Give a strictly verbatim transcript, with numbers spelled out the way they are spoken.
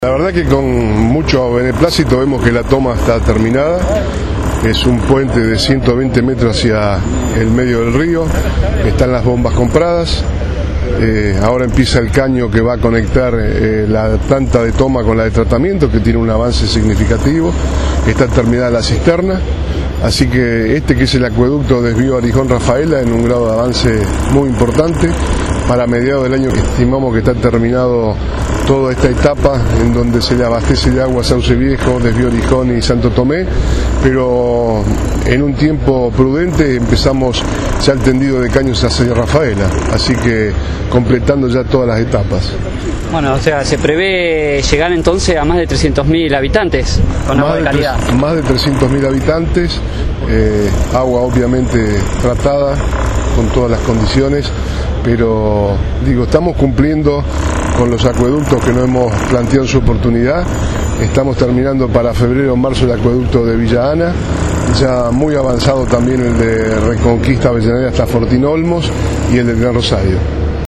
La verdad que con mucho beneplácito vemos que la toma está terminada. Es un puente de ciento veinte metros hacia el medio del río, están las bombas compradas, eh, ahora empieza el caño que va a conectar eh, la planta de toma con la de tratamiento, que tiene un avance significativo, está terminada la cisterna, así que este que es el acueducto desvío Arijón-Rafaela en un grado de avance muy importante. Para mediados del año que estimamos que está terminado toda esta etapa en donde se le abastece de agua a Sauce Viejo, desvío Arijón y Santo Tomé, pero en un tiempo prudente empezamos ya el tendido de caños hacia Rafaela, así que completando ya todas las etapas. Bueno, o sea, se prevé llegar entonces a más de trescientos mil habitantes con agua de calidad. Más de trescientos mil habitantes, eh, agua obviamente tratada con todas las condiciones, pero digo, estamos cumpliendo con los acueductos que nos hemos planteado en su oportunidad. Estamos terminando para febrero o marzo el acueducto de Villa Ana, ya muy avanzado también el de Reconquista Avellaneda hasta Fortín Olmos y el del Gran Rosario.